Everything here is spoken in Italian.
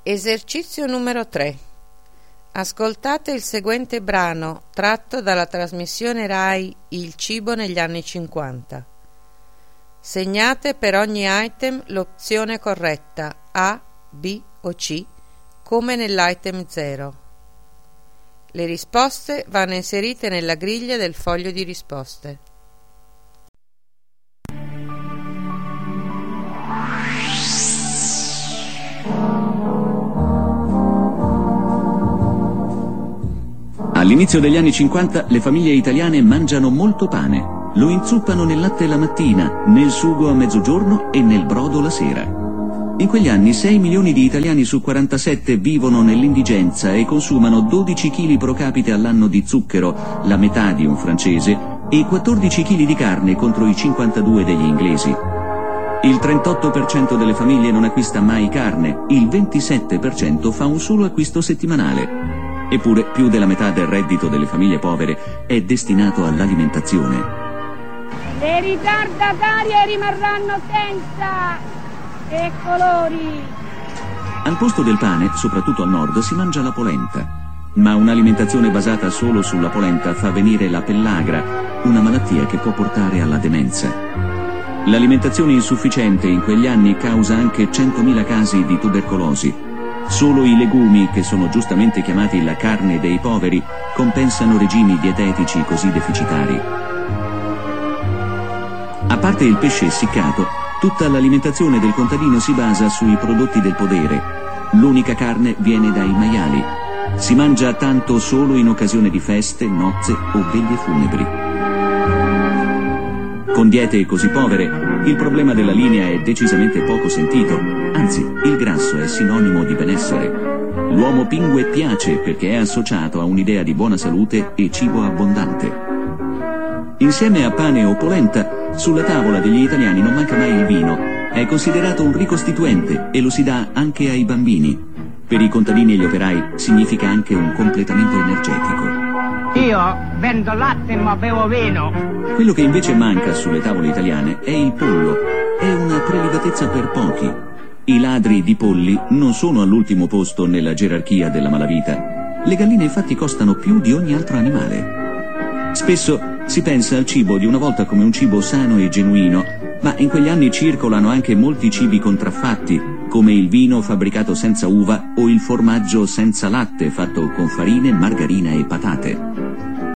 Esercizio numero 3. Ascoltate il seguente brano tratto dalla trasmissione Rai Il cibo negli anni 50. Segnate per ogni item l'opzione corretta A, B o C, come nell'item 0. Le risposte vanno inserite nella griglia del foglio di risposte. All'inizio degli anni 50 le famiglie italiane mangiano molto pane. Lo inzuppano nel latte la mattina, nel sugo a mezzogiorno e nel brodo la sera. In quegli anni 6 milioni di italiani su 47 vivono nell'indigenza e consumano 12 kg pro capite all'anno di zucchero, la metà di un francese, e 14 kg di carne contro i 52 degli inglesi. Il 38% delle famiglie non acquista mai carne, il 27% fa un solo acquisto settimanale. Eppure più della metà del reddito delle famiglie povere è destinato all'alimentazione. Le ritardatarie rimarranno senza e colori. Al posto del pane, soprattutto al nord, si mangia la polenta. Ma un'alimentazione basata solo sulla polenta fa venire la pellagra, una malattia che può portare alla demenza. L'alimentazione insufficiente in quegli anni causa anche 100.000 casi di tubercolosi. Solo i legumi, che sono giustamente chiamati la carne dei poveri, compensano regimi dietetici così deficitari. A parte il pesce essiccato, tutta l'alimentazione del contadino si basa sui prodotti del podere. L'unica carne viene dai maiali. Si mangia tanto solo in occasione di feste, nozze o veglie funebri. Con diete così povere, il problema della linea è decisamente poco sentito, anzi, il grasso è sinonimo di benessere. L'uomo pingue piace perché è associato a un'idea di buona salute e cibo abbondante. Insieme a pane o polenta, sulla tavola degli italiani non manca mai il vino. È considerato un ricostituente e lo si dà anche ai bambini. Per i contadini e gli operai significa anche un completamento energetico. Io vendo latte ma bevo vino. Quello che invece manca sulle tavole italiane è il pollo. È una prelibatezza per pochi. I ladri di polli non sono all'ultimo posto nella gerarchia della malavita. Le galline infatti costano più di ogni altro animale. Spesso si pensa al cibo di una volta come un cibo sano e genuino, ma in quegli anni circolano anche molti cibi contraffatti, come il vino fabbricato senza uva o il formaggio senza latte fatto con farine, margarina e patate.